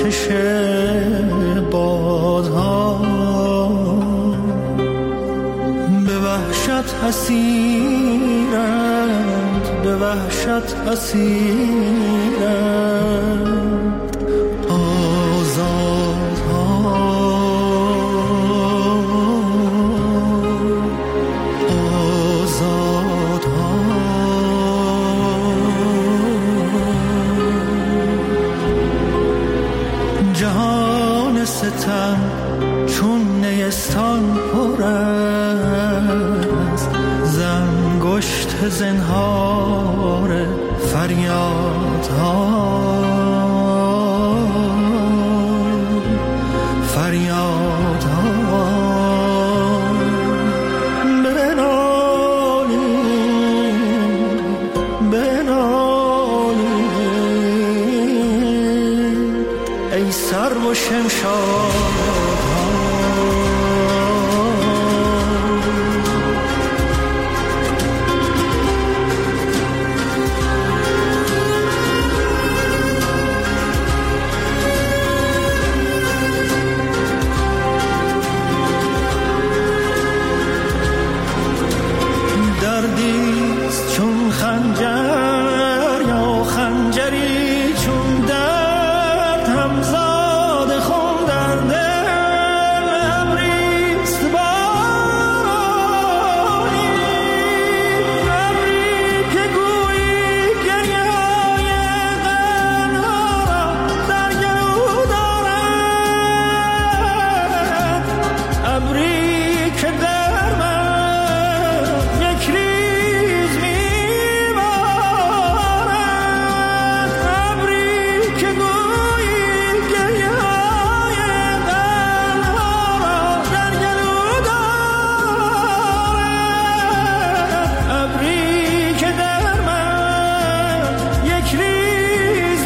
کش بادها، به وحشت اسیرند، به وحشت اسیرند آزادها، آزادها. جهان ستم چون نیستان پر است، زنگشت زنهار فریادها، فریادها. بنالید، بنالید ای سرو و شمشادها. دردیست چون خنجر یا خنجری چون درد، همزاد خون در دل ابریست باری، ابری که گویی گریه‌های غم‌ها را در گلو دارد، ابری که در من یک ریز می‌بارد، ابری که گویی گریه‌های غم‌ها را در گلو دارد، ابری که در من یک ریز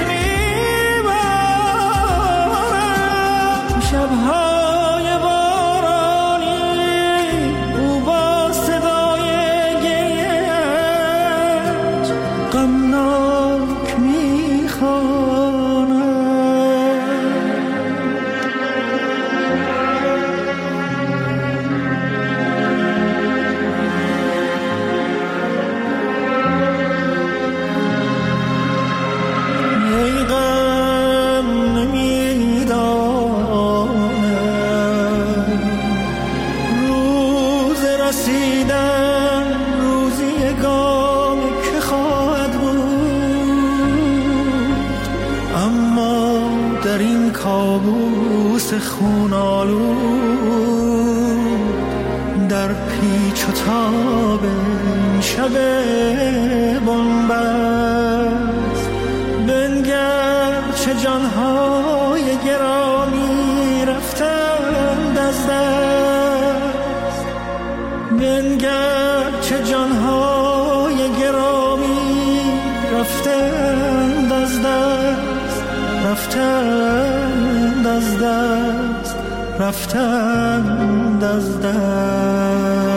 می‌بارد. شب‌های بارانی او با صدای گریه‌اش غمناک می‌خواند. ای غم نمی‌داند روز رسیدن، روزی گام که خواهد بود، اما در این کابوس خون‌آلود، در پیچ و تاب این شب بنبست، بنگر چه جانهای گرامی رفتند از دست، بنگر چه جانهای گرامی رفتند از دست، رفتند از دست، رفتند از دست.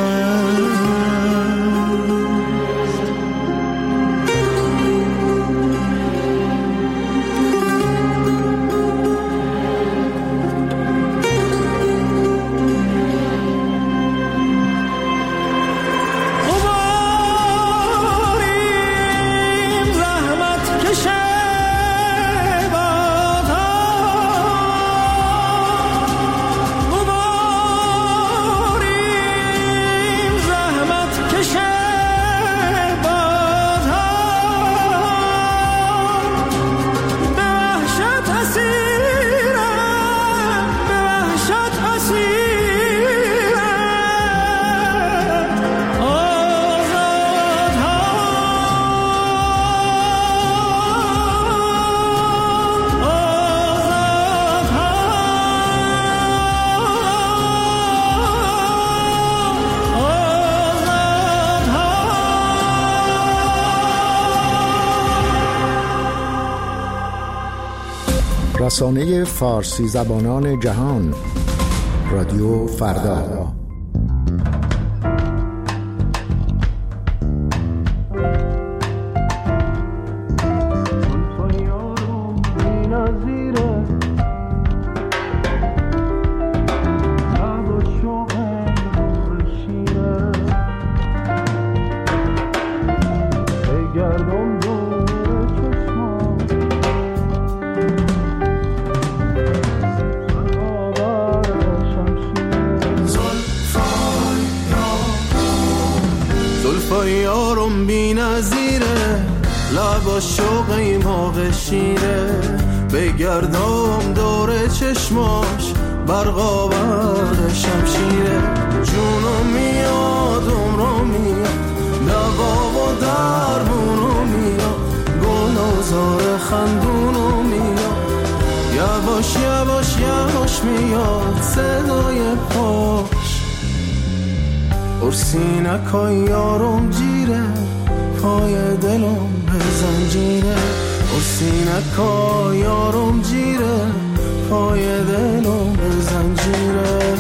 رسانه فارسی زبانان جهان، رادیو فردا. زلفای یارم بی نظیره، لبا شوقی موقع شیره، بگردم دور چشماش برقا برد شمشیره. جونم میاد عمرم میاد، دوا و درمونم میاد، گل و زار خندونم میاد، یواش یواش یواش میاد صدای پاش. ارسینکای یارم جیره، پای دلم به زنجیره. ارسینکای یارم جیره، پای دلم به زنجیره.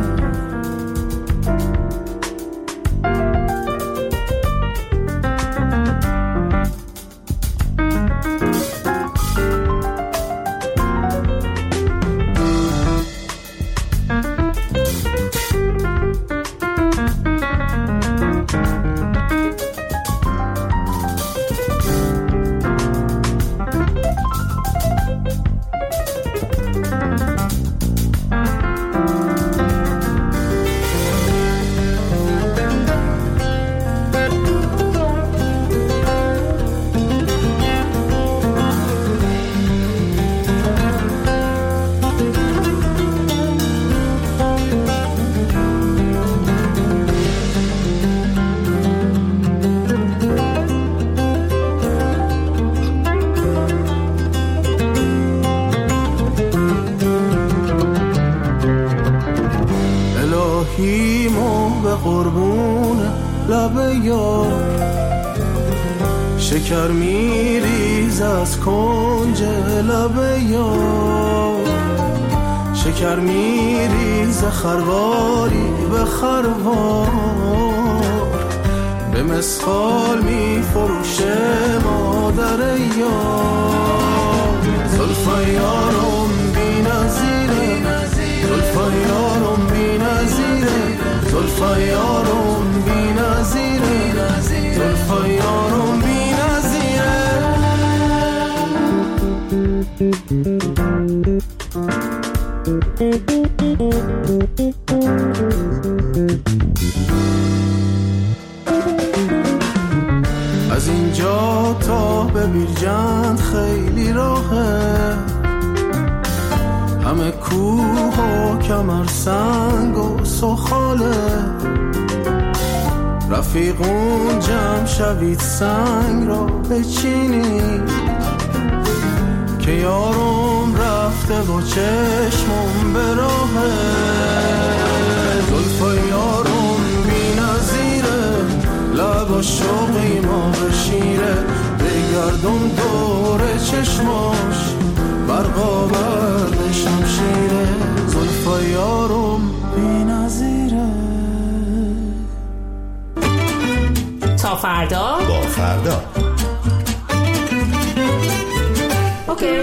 به قربون لب یار، شکر میریز از کنج لب یار، شکر میریز خرواری به خروار، به مسخال میفروشه مادر یار. زلفای یارم بی نظیره، زلفای یارم بی نظیره، زلفای یارم بی نظیره، زلفای یارم بی نظیره. از اینجا تا به بیرجند خیلی راهه، همه کوه و کمر سنگ و سخاله، رفیقون جمع شوید سنگ را بچینید، که یارم رفته و چشمم به راهه. زلفای یارم بی نظیره، لبا شوقی ما به شیره، بگردم دور چشماش برقا برد شمشیره. زلفای یارم بی نظیره. تا فردا با فردا. اوکی.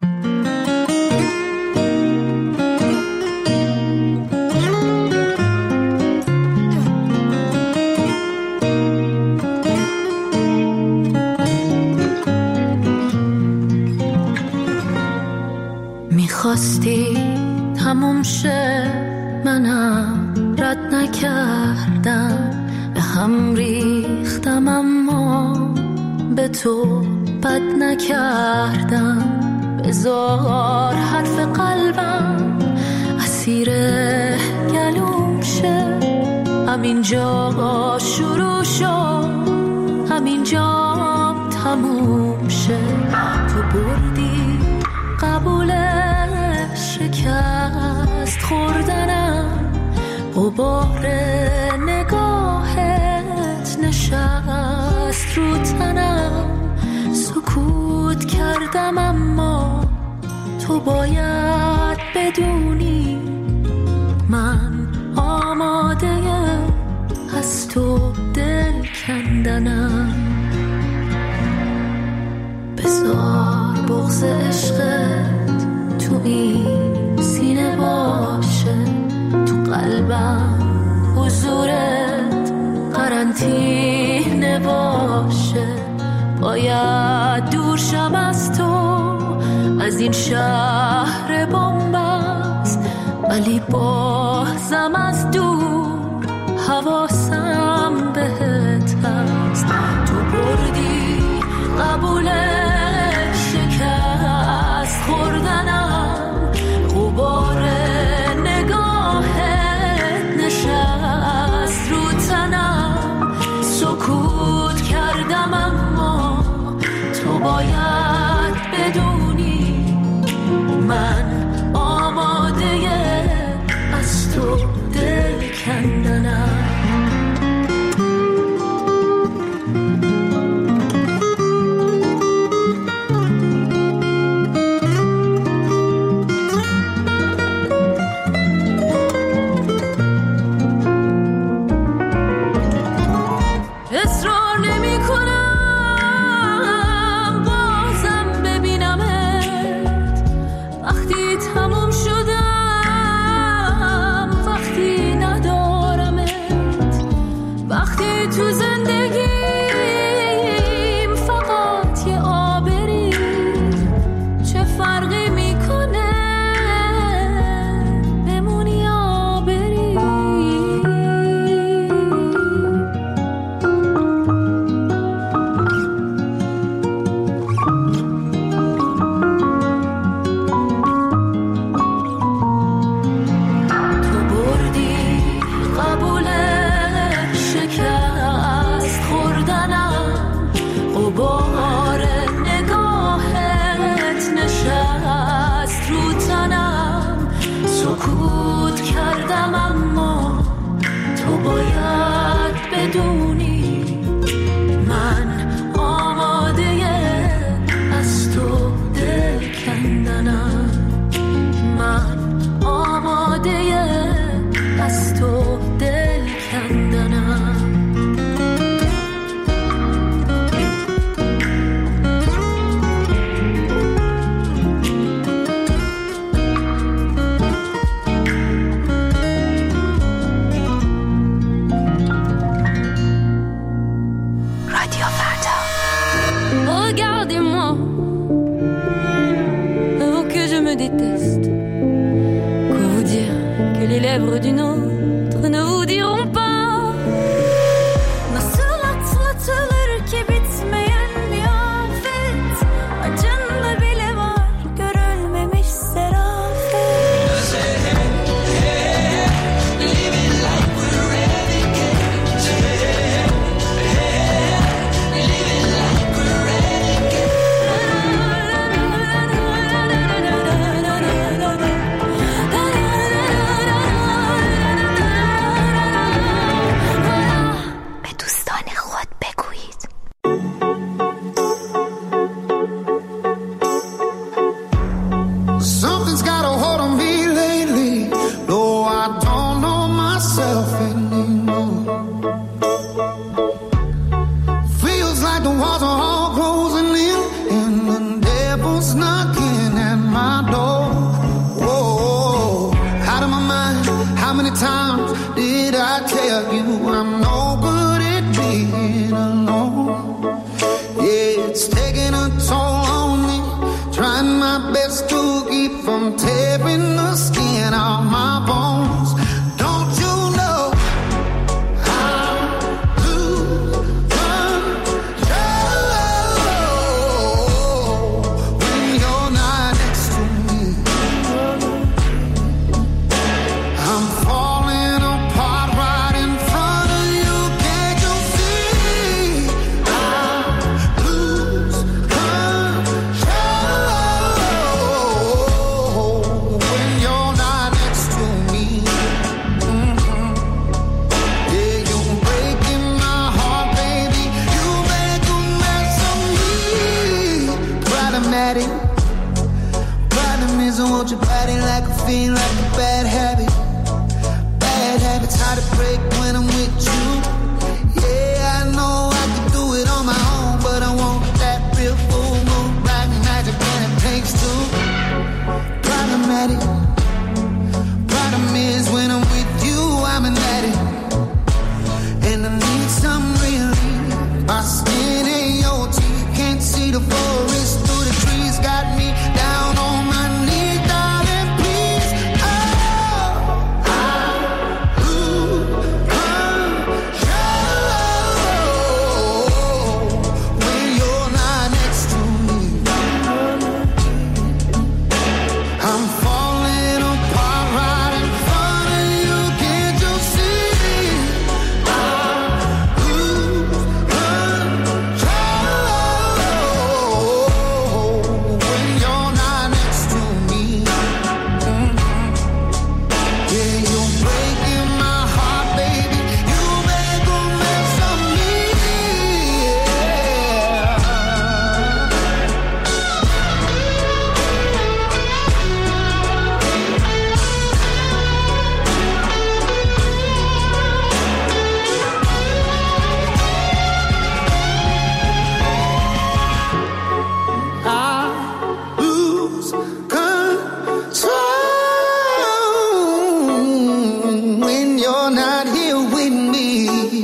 میخواستی تموم شه، منم رد نکردم، به هم ریختم اما به تو بد نکردم. بذار حرف قلبم اسیر گلوم شه، همینجا شروع شد، همینجا تموم شه. تو بردی قبول شکست خوردنم، غبار نگاهت نشست رو تنم. سکوت کردم اما تو باید بدونی، من آماده از تو دل کندنم. بذار بغض عشقت تو این سینه باشه، تو قلبم حضورت قرنطینه باشه. باید دور شم از تو، از این شهر بنبست، ولی بازم از دور حواسم بهت هست.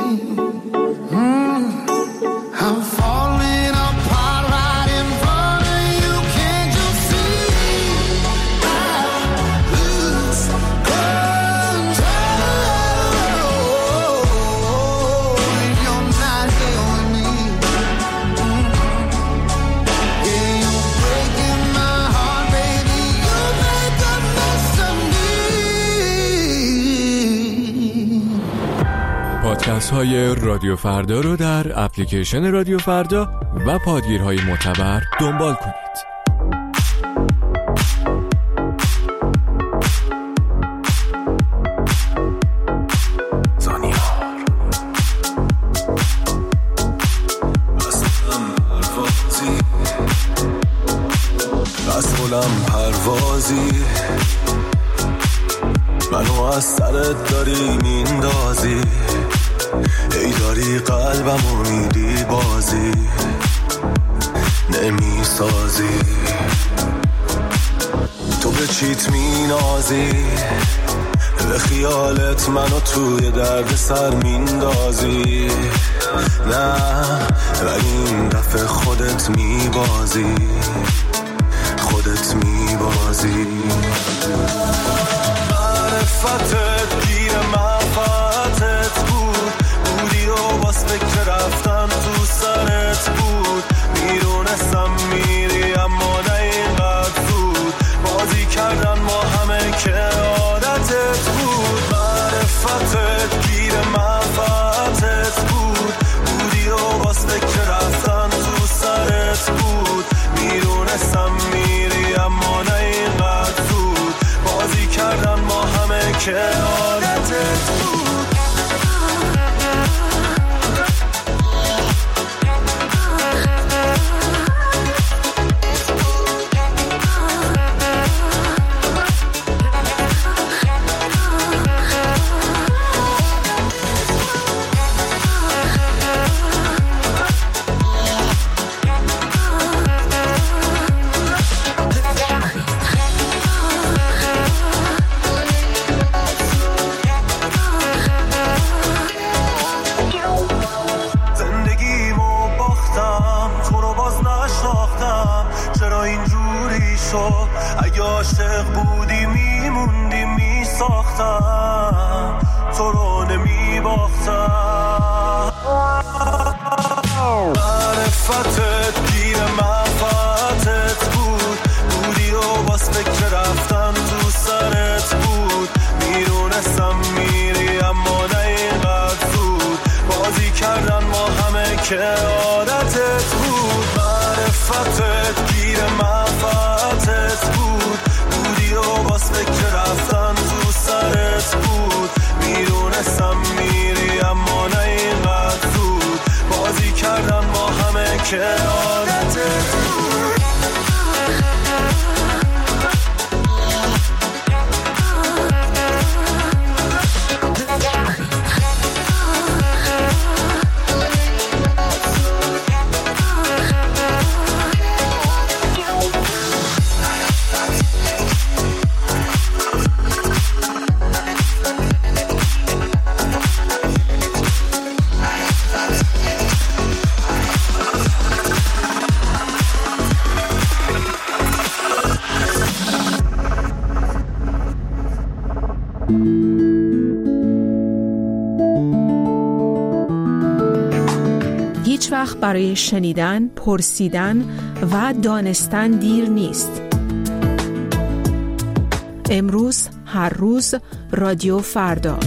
I'm falling apart right in front of you. Can't you see? I lose control when you're not here with me. Yeah, you're breaking my heart, baby. You make a mess of me. پادکست های رادیو فردا رو در اپلیکیشن رادیو فردا و پادگیرهای معتبر دنبال کنید. مسئولم پروازی منو از سرت داری میندازی، ای داری قلبمو میدی بازی نمیسازی، تو به چیت مینازی، به خیالت منو توی درد سر میندازی، نه ولی این دفعه خودت میبازی، خودت میبازی. معرفتت گیر منفعتت بود، بودی و باز فکر رفتن تو سرت بود، میدونستم میری اما نه اینقدر زود، بازی کردن ما همه که عادتت بود. معرفتت گیر منفعتت بود، بودی و باز فکر رفتن تو سرت بود، میدونستم میری اما نه اینقدر زود، بازی کردن ما همه که عادتت بود. اگه عاشق بودی میموندی میساختم، تو رو نمیباختم. معرفتت گیر منفعتت بود، بودی و باز فکر رفتن تو سرت بود، میدونستم میری اما نه اینقدر زود، بازی کردن ما همه که عادتت بود. معرفتت گیر منفعتت بود، بودی و باز فکر رفتن تو سرت بود، میدونستم میری اما نه اینقدر زود، بازی کردن ما همه که عادتت بود. هیچ وقت برای شنیدن، پرسیدن و دانستن دیر نیست. امروز، هر روز، رادیو فردا.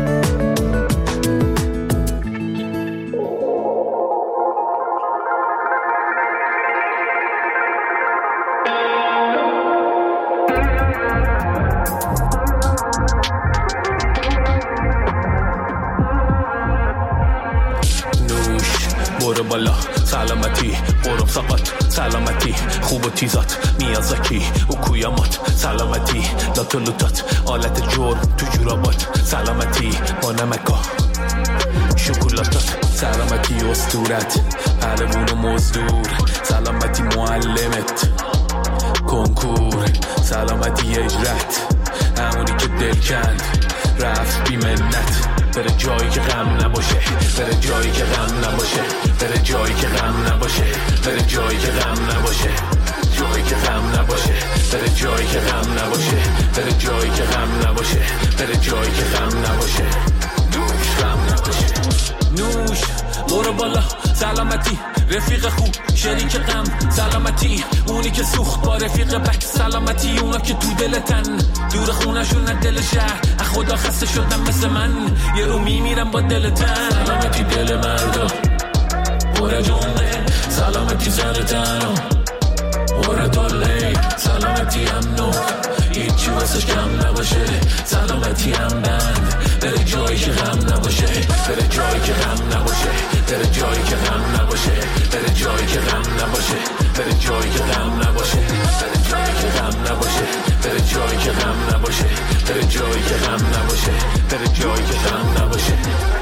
برو بالا سلامتی، برو سقط سلامتی، خوب و تیزات میازاکی و کویامات سلامتی، لاتولوتات آلت جور تو جورابات سلامتی، با نمکا شکلاتات سلامتی، اسطورت پهلوون و مزدور سلامتی، معلمت کنکور سلامتی، اجرت همونی که دل کند رفت بی منت بره جایی که غم نباشه، بره جایی که غم نباشه، بره جایی که غم نباشه، بره جایی که غم نباشه، جایی که غم نباشه، بره جایی که غم نباشه، بره جایی که غم نباشه، بره جایی که غم نباشه، نوش غم نباشه. نوش برو بالا سلامتی، رفیق خوب شریک غم سلامتی، اونی که سوخت با رفیق بک سلامتی، اونا که تو دلتن دور خونشون از دل شهر، از خدا خسته شدن مثل من یه رو میمیرم با دلتن. سلامتی دل مردا برا جونه، سلامتی سر تنو برا دله، سلامتی امنو هیچی واسش کم نباشه، سلامتی هم بند بره جایی که غم نباشه، بره جایی که غم نباشه، بره جایی که غم نباشه، بره جایی که غم نباشه، بره جایی که غم نباشه، بره جایی که غم نباشه، بره جایی که غم نباشه، بره جایی که غم نباشه، بره جایی که غم نباشه.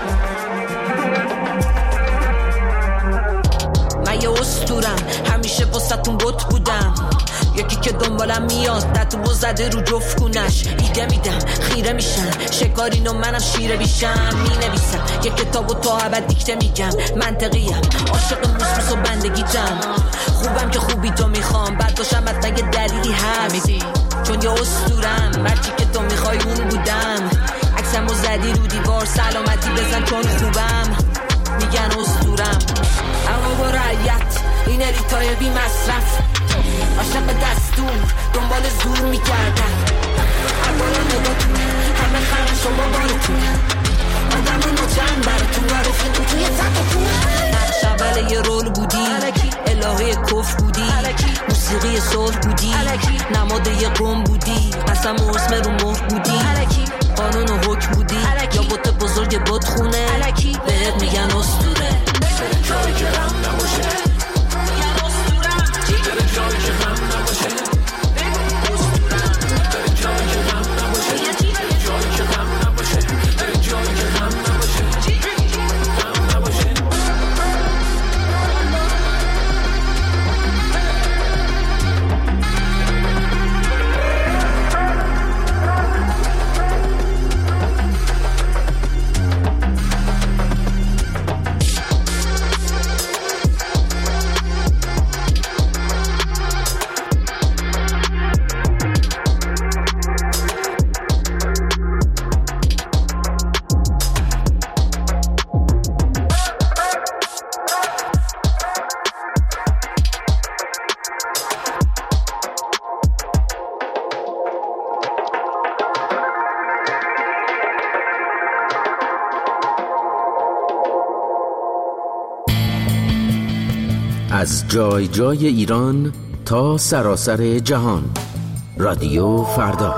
من یه اسطورم همیشه واسه‌تون بت بودم، یکی که دنبالم میاد تتو زده رو جفتگونش، ایده میدم خیره میشن شکارین و منم شیره بیشم، مینویسم یه کتابو تا ابد دیکته میگم، منطقیم عاشق موسموس و بندگیتم، خوبم که خوبی تو میخوام بعد باشم حتما یه دلیلی هست، چون یه اسطورم هرچی که تو میخوای اون بودم، عکسمو زدی رو دیوار سلامتی بزن چون خوبم، میگن اسطورم اما با رعیت این الیتای بی مصرف، عاشق دستور دنبال زور میکردن، اگران نگاتون همه خرم شما بارتون، آدم نجم براتون برفیتون توی تقتون، نقش اول یه رول بودی، الهه کف بودی، موسیقی صلح بودی، نماد یه قوم بودی، قسم و اسم رو مهر بودی، قانون و حکم بودی، یا بوت بزرگ بوت خونه، بهت میگن اسطوره، بره جایی که غم نباشه، بره جایی که غم نباشه، بره جایی که غم نباشه، بره جایی که غم نباشه، بره جایی که غم نباشه، غم نباشه. از جای جای ایران تا سراسر جهان، رادیو فردا.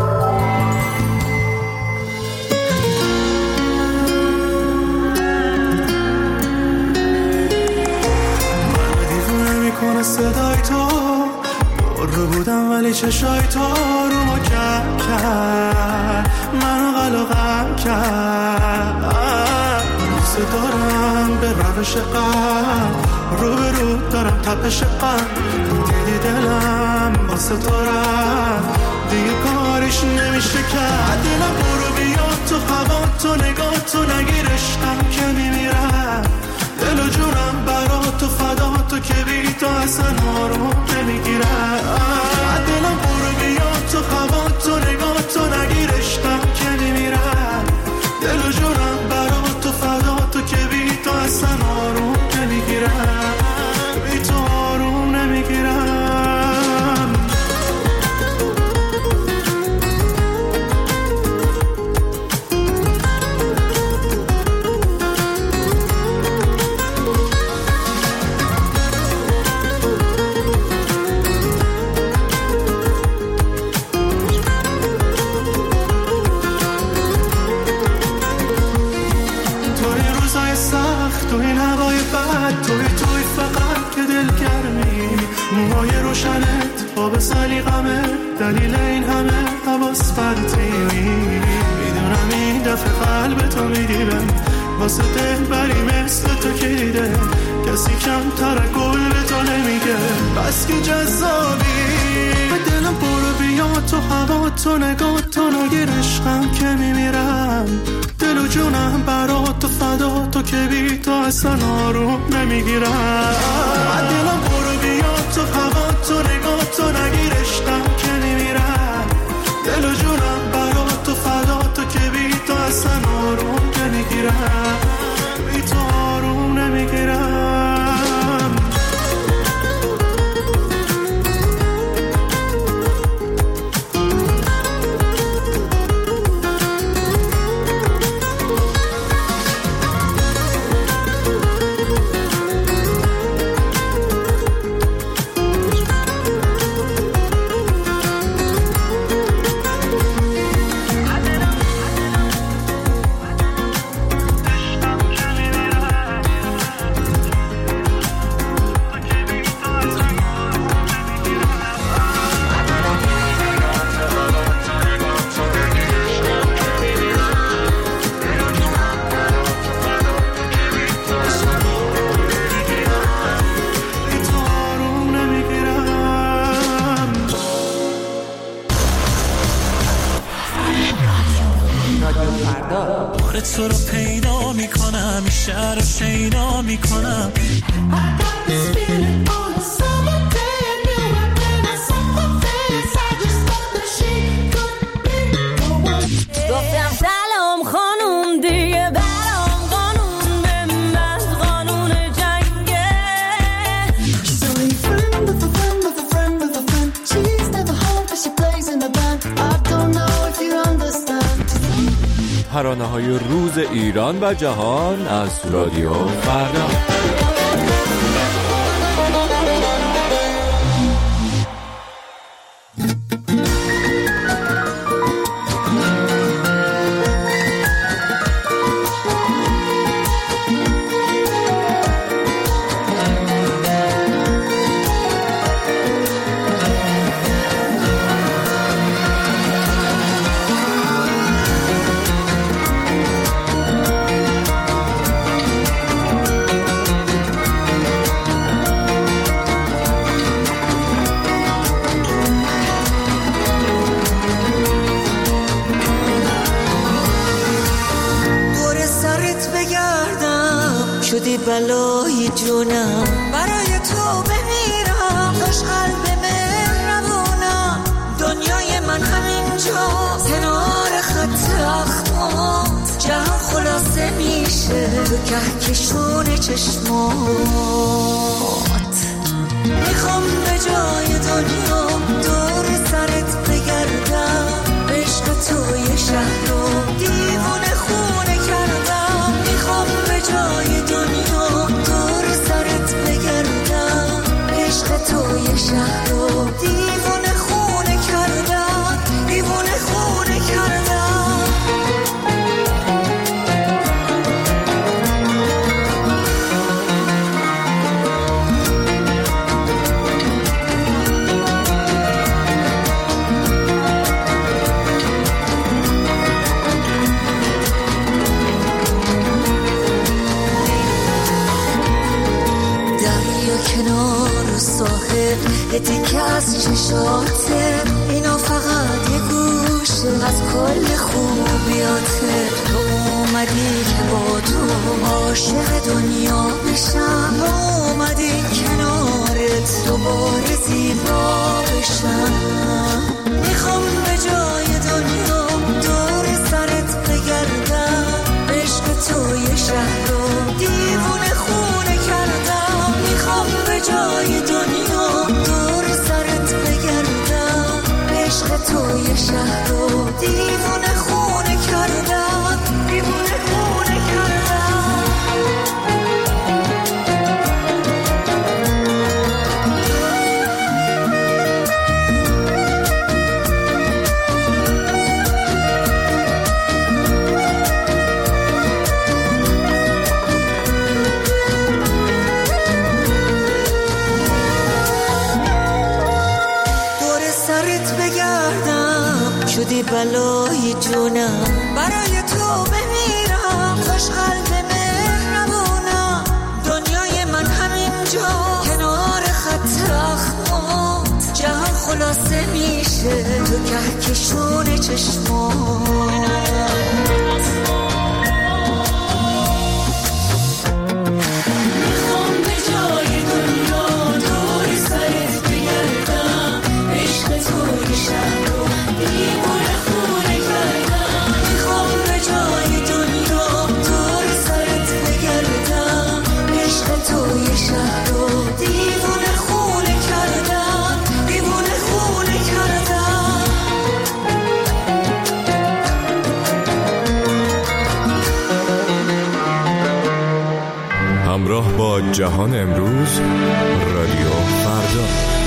منو دیوونه میکنه صدای تو، برو بودم ولی چشای تو رو ما کرد، منو غلاغم کرد، نفسه دارم به روش قلب، رو به رو دارم تپش قلب، دیدی دلم واسه تو رفت، دیگه کارش نمیشه کرد، دلم برو بیا تو هوا تو نگاه تو نگیر عشقم که میمیرم، دل و جونم برا تو فدا تو که بی تو اصلا آروم نمیگیرم، دلم برو بیا تو هوا تو نگاه تو نگیر عشقم که میمیرم، دل و جونم برا تو فدا تو که بی تو اصلا آروم نمیگیرم، بی تو آروم نمیگیرم. تو این هوای بد توی فقط که دلگرمی، موهای روشنت با به سلیقمه، دلیل این همه حواس پرتی، میدونم این دفعه قلب تو میگیرم، واسه دل بری مثل تو که دیده کسی کمتر گل به تو نمیگه، بس که جذابی، دلم برو بیا بیا تو هوا تو نگاه تو نگیر عشقم که میمیرم دل و جونم برا تو فدا تو که بی تو اصلا آروم نمیگیرم دلم برو بیا تو هوا تو نگاه تو نگیر عشقم که میمیرم دل و جونم برا تو فدا تو که بی تو اصلا آروم نمیگیرم بی تو آروم نمیگیرم تو رو پیدا میکنم شهر رو شیدا میکنم گفتم سلام خانوم دیگه برام قانون بنداز قانون جنگه So a friend of a friend of a friend of a friend. She's never home but she plays in the band. I don't know if you understand. ترانه‌های روز ایران و جهان از رادیو فردا. شدی بلای جونم برای تو بمیرم داشت قلب مهربونم دنیای من همینجا کنار خط اخمات جهان خلاصه میشه تو کهکشون چشمات میخوام به جای دنیا دور سرت بگردم عشق توی شهر رو دیوونه خونه کردم میخوام به جای دنیا دور سرت بگردم عشق توی شهر رو دیوونه خونه کردم دیوونه خونه کردم دیگه از چشاته اینا فقط یه گوشه از کل خوبیاته تو اومدی که با تو عاشق دنیا بشم اومدی کنارت دوباره زیبا بشم میخوام به جای دنیا دور سرت بگردم عشق توی شهر رو دیوونه خونه کردم میخوام به جای دنیا عشق توی شهر رو دیوونه خونه کردم دیوونه خونه کردم شدی بلای جونم برای تو بمیرم خوش قلب مهربونم دنیای من همینجا کنار خط اخمات جهان خلاص خلاصه میشه تو کهکشون چشمان. میخوام به جای دنیا دور سرت بگردم، عشق توی شهر رو دیوونه خونه کردم. میخوام به جای دنیا دور سرت بگردم، عشق توی شهر رو دیوونه خونه کردم، دیوونه خونه کردم. همراه با جهان امروز، رادیو فردا.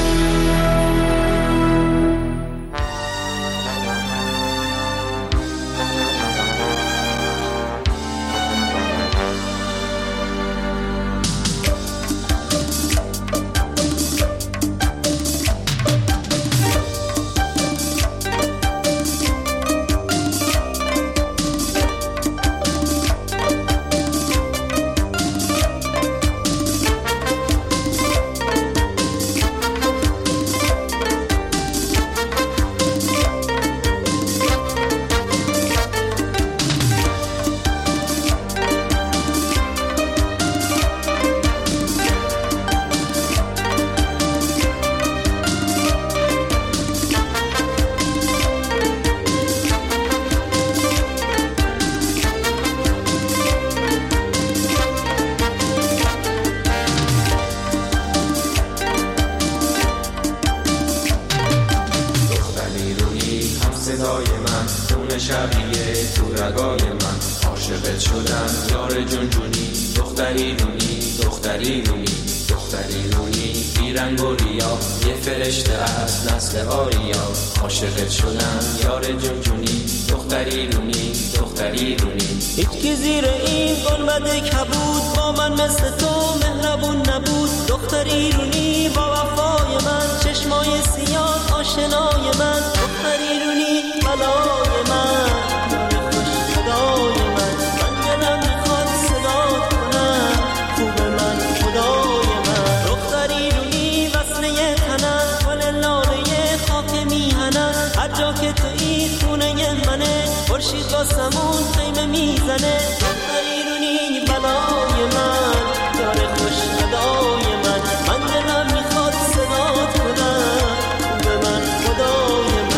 صدای من خون شبیه تو رگای من، عاشقت شدم یار جونجونی، دختری رونی دختری رونی دختری رونی، بیرنگ و ریا یه فرشته از نسل آریا، عاشقت شدم یار جونجونی، دختری رونی دختری رونی. هیچکی زیر این گنبد کبود با من مثل تو مهربون نبود، دختری رونی با وفای من، چشمای سیاه آشنای من، دختری رونی بلای من، خوش صدای من، من دلم میخواد صدات کنم، خوب من خدای من، دختری رونی وصله تنم، گل لاله خاک میهنم، هر جا که تویی خونه منه، خورشید با سمون خیمه میزنه، دختری رونی بلای من، یار خوش صدای من، من دلم میخواد صدات کنم، خوب من خدای من.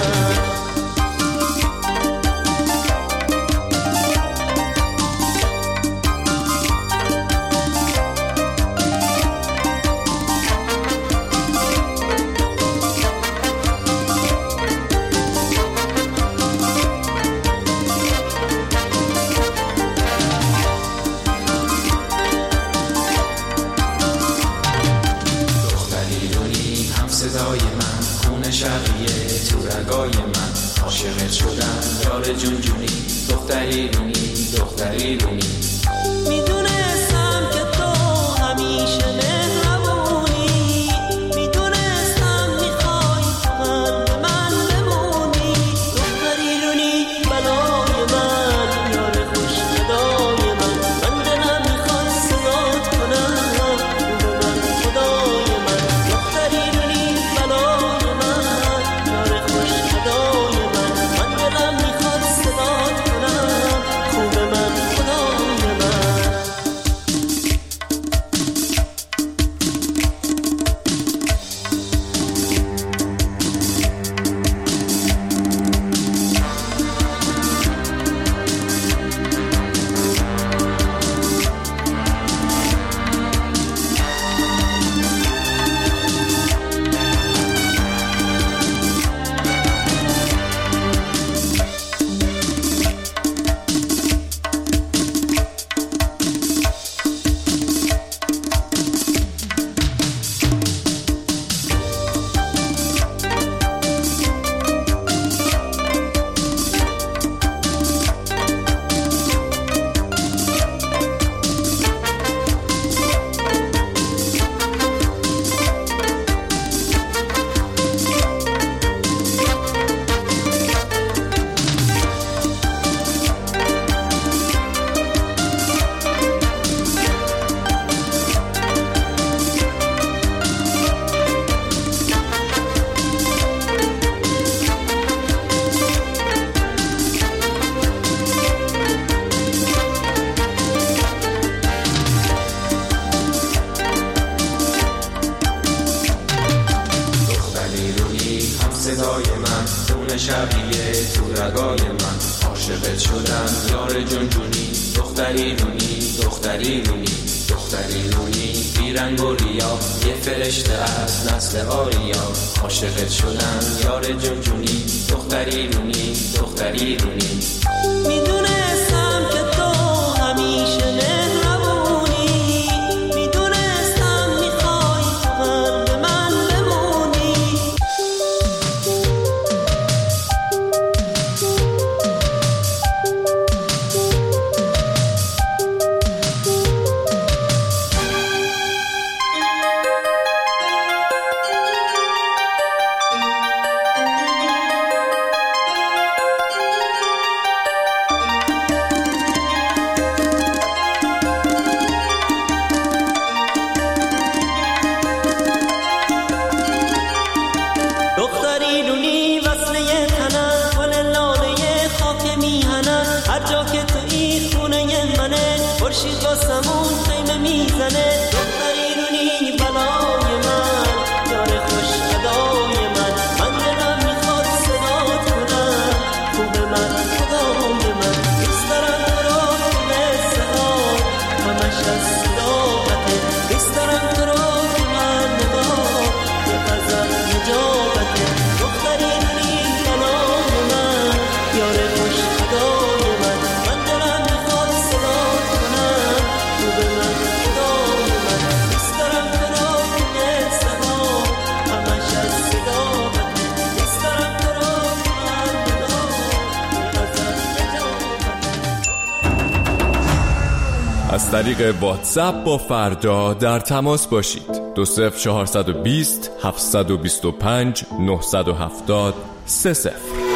صدای من خون شبیه تو رگای من، عاشقت شدم یار جونجونی، دختری رونی دختری رونی. میدونستم که تو همیشه مهربونی، میدونستم میخوای تو من بمونی، دختری رونی بلای من، یار خوش صدای من، من دلم میخواد صدات کنم، خوب من خدای من، دختری رونی بلای من، یار خوش صدای من، من دلم میخواد صدات کنم، خوب من خدای من. شبیه تو رگای من، عاشقت شدم یار جونجونی، دختری رونی دختری رونی دختری رونی، بیرنگ و ریا یه فرشته از نسل آریا، عاشقت شدم یار جونجونی، دختری رونی دختری رونی. میدونستم که تو همیشه مهربونی، میدونستم میخوای تو قلب من بمونی. از طریق واتساپ با فردا در تماس باشید. 20420 725 970 30.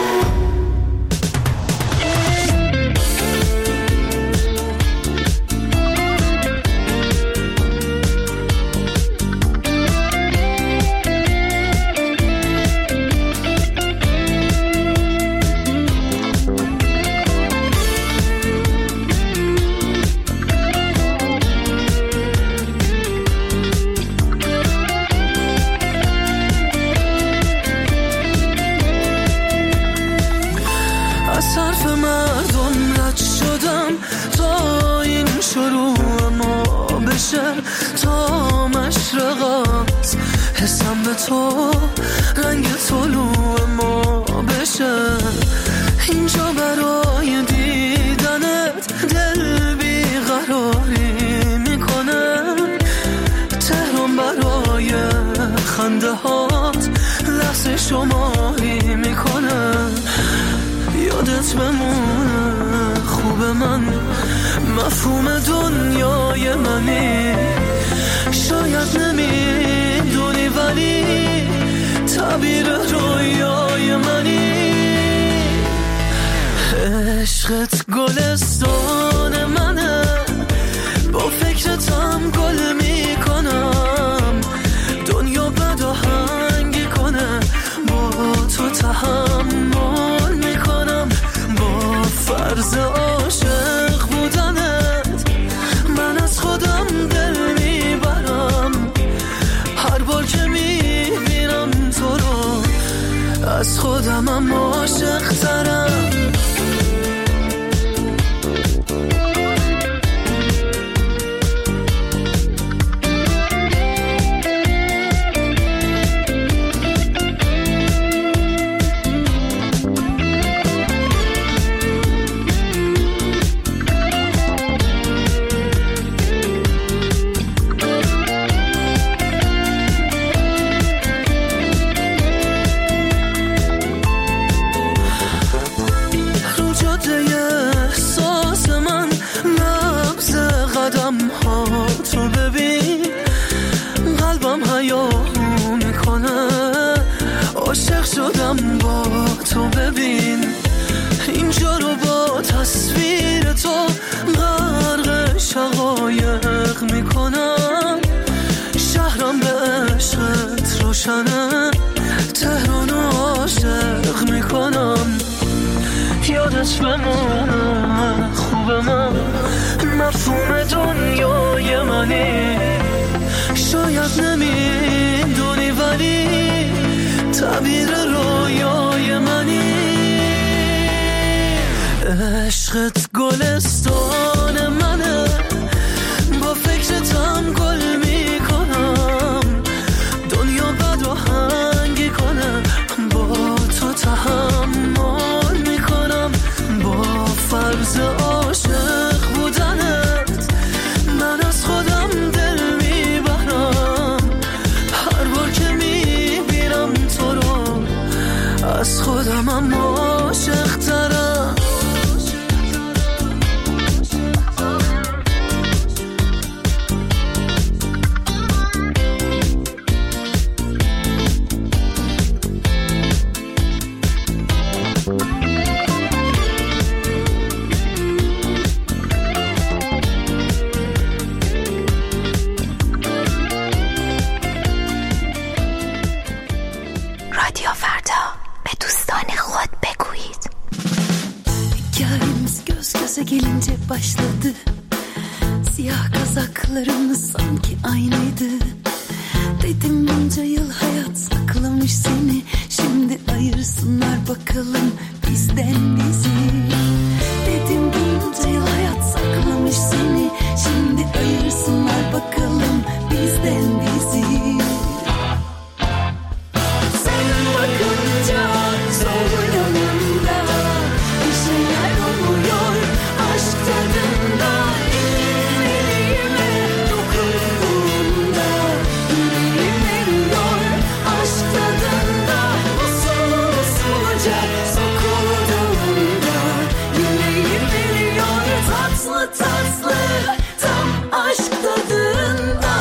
تا مشرقات حسم به تو رنگ طلوع ما بشه، اینجا برای دیدنت دل بیقراری میکنه، تهران برای خنده هات لحظه شماری میکنه، یادت بمونه خوب من مفهوم دنیای منی، شاید نمیدونی ولی تعبیر رویای منی، عشقت گلستان منه، با فکرتم گل میکنم، دنیا بد آهنگی کنه با تو تحمل میکنم، با فرض عاشق بودنت من از خودم دل میبرم، هر بار که میبینم تو رو از خودمم عاشق ترم. تو ببین قلبم حیاهو میکنه، عاشق شدم با تو ببین، اینجا رو با تصویر تو غرق شقایق میکنم، شهرم به عشقت روشنه، تهران عاشق میکنم، یادت بمونه خوب من مفهوم دنیای منی، شاید نمیدونی ولی تعبیر رویای منی. عشقت گلستان منه، با فکرتم گل میکنم، دنیا بد و هنگی کنه، با تو تحمل میکنم، با فرض عاشق بودنت من از خودم دل میبرم، هر بار که میبینم تو رو از خودمم عاشق ترم. رادیو فردا، به دوستان خود بگویید. Hikayemiz göz göze gelince başladı. Siyah kazaklarımız sanki aynıydı. Dedim bunca yıl hayat saklamış seni, şimdi ayırsınlar bakalım bizden bizi. Dedim bunca yıl hayat saklamış seni, şimdi ayırsınlar bakalım bizden bizi. Sen bakınca zor yanımda bir şeyler oluyor, aşk tadında. Elime dokunduğunda yüreğim eriyor, aşk tadında. Usul usulca sokulduğunda yüreğim eriyor, tatlı tatlı tam aşk tadında.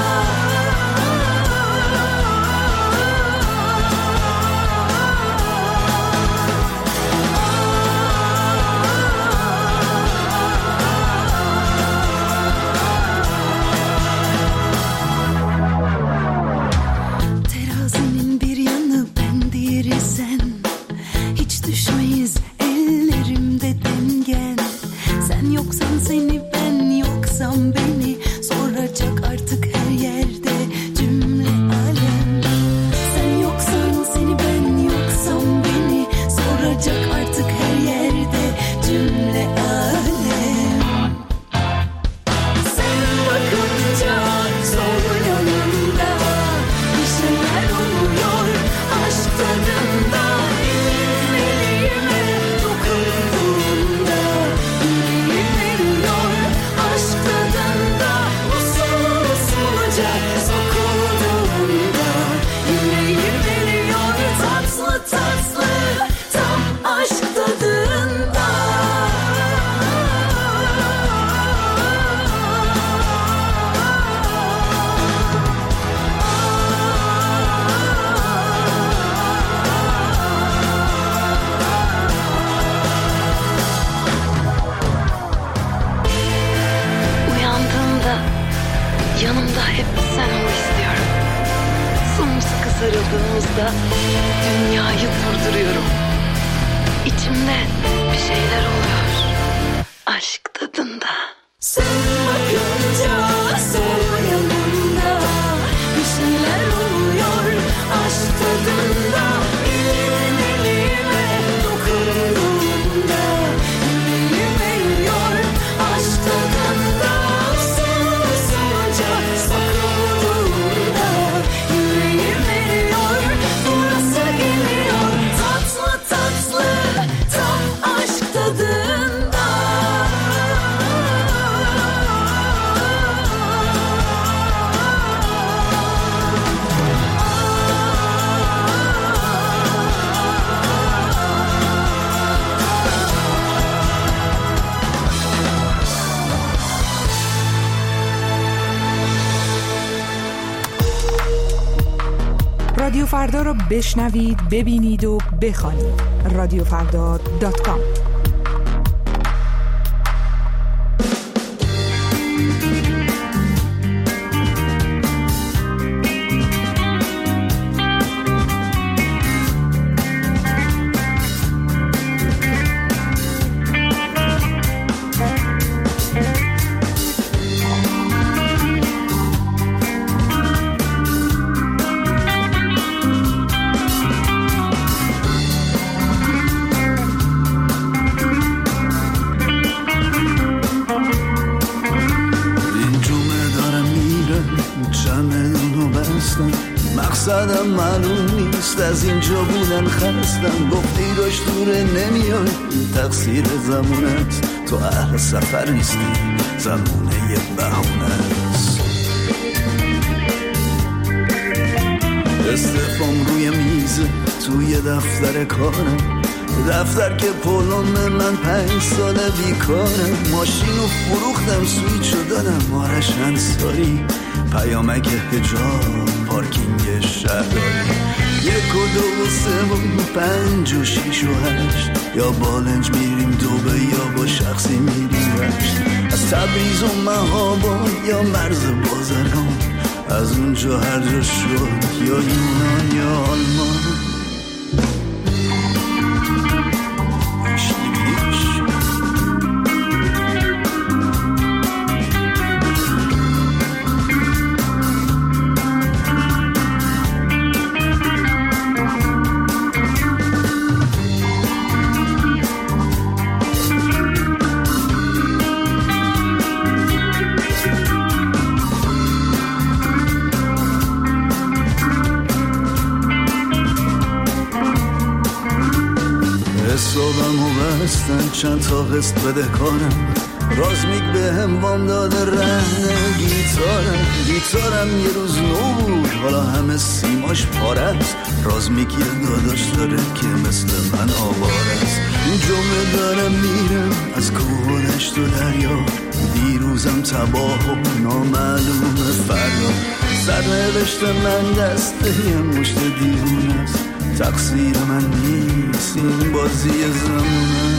Terazinin bir yanı ben, diğeri sen. Hiç düşmeyiz ellerimde dengen. Sen yoksan seni, ben yoksam beni, soracak artık her yerde cümle alem. Sen yoksan seni, ben yoksam beni, soracak artık her yerde cümle alem. Sen bakınca zor yanımda bir şeyler oluyor, aşk tadında. Elime dokunduğunda yüreğim eriyor, aşk tadında. Usul usulca sokulduğunda yüreğim eriyor, tatlı tatlı tam aşk tadında. Uyandığımda yanımda hep sen ol istiyorum. Sımsıkı sarıldığımızda dünyayı durduruyorum. İçimde bir şeyler oluyor, aşk tadında. Sen bakınca sol yanımda bir şeyler oluyor, aşk tadında. Elime dokunduğunda yüreğim eriyor, aşk tadında. Usul usulca sokulduğunda yüreğim eriyor, burası geliyor, tatlı tatlı tam aşk tadında. رادیو فردا را بشنوید، ببینید و بخوانید. رادیوفردا.com. نیستم، مقصدم معلوم نیست، از اینجا بودن خستم. گفتی داشت دوره نمیای، تقصیر زمونت، تو اهل سفر نیستی، زمونه یه بهونه است. استفام روی میزه توی دفتر کارم، دفتر که پولم من 5 ساله بیکارم. ماشینو فروختم سویچو دادم آرش انصاری، پیامک حجاب پارکینگ شهرداری. 1 و 2 و 3 و 5 و 6 و 8، یا بالنج میریم دبی یا با شخصی میریم رشت. از تبریز و مهاباد یا مرز بازرگان، از اونجا هر جا شد، یا یونان یا آلمان. حسابم و بستن، چند تا قسط بده کارم. رازمیک به هم وام داده رهن گیتارم یه روز نو بود، حالا همه سیماش پاره است. رازمیک یه داداش داره که مثل من آواره است. این جمعه دارم میرم از کوه و دشت و دریا، دیروزم تباه و نامعلوم فردا. سرنوشت من دسته یه مشت دیوونه است، تقصیر من نیست، این بازی زمونه.